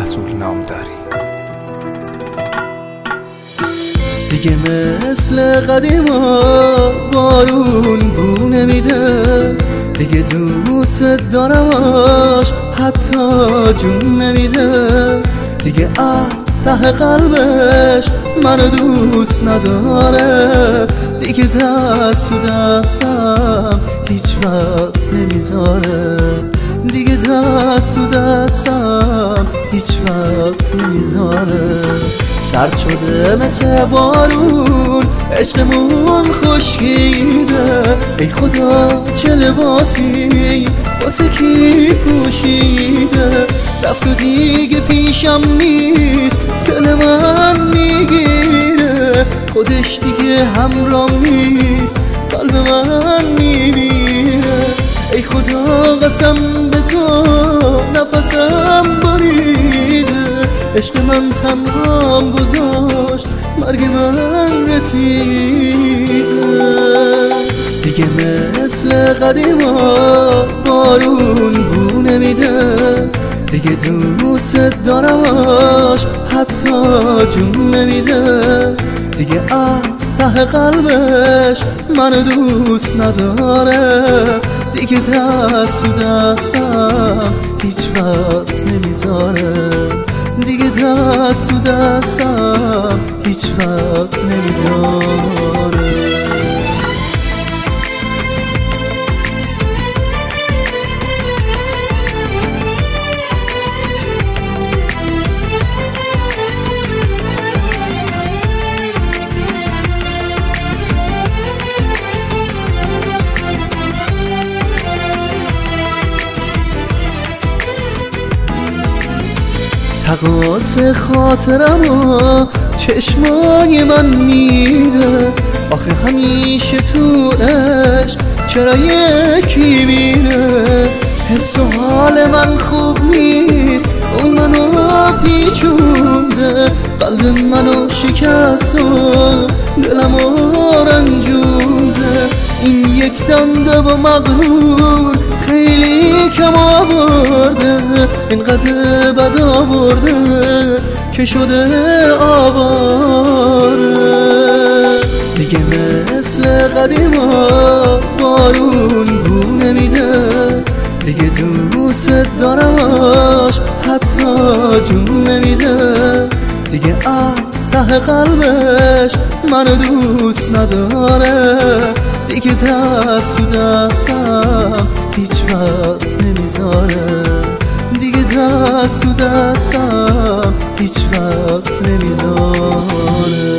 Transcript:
رسول نام داری. دیگه مثل قدیما بارون بو نمیده، دیگه دوست دارمش حتی جون نمیده، دیگه از ته قلبش منو دوست نداره، دیگه دست تو دستم هیچ وقت نمیذاره، دیگه دست تو دستم هیچ وقت نمیذاره. سرد شده مثل بارون عشقمون خشکیده، ای خدا چه لباسی واسه کی پوشیده، رفت و دیگه پیشم نیست، دل من میگیره، خودش دیگه همرام نیست، قلب من میمیره. ای خدا قسم به تو نفسم بریده، عشق من تنهام گذاشت، مرگ من رسیده. دیگه مثل قدیما بارون بو نمیده، دیگه دوست دارمش حتی جون نمیده، دیگه از ته قلبش منو دوست نداره، دیگه دست تو دستم هیچ وقت نمیذاره، دیگه دست تو دستم هیچ وقت نمیذاره. تقاص خاطرمو چشمای من میده، آخه همیشه تو عشق چرا یکی میره، حس و حال من خوب نیست، اون منو پیچونده، قلب منو شکست و دلمو رنجونده، این یک دنده و مغرور خیلی کم آورده، اینقدر بد آورده که شده آواره. دیگه مثل قدیما بارون بو نمیده، دیگه دوست دارمش حتی جون نمیده، دیگه از ته قلبش منو دوست نداره، دیگه دست تو دستم هیچ وقت نمیذاره، دیگه دست تو دستم هیچ وقت نمیذاره.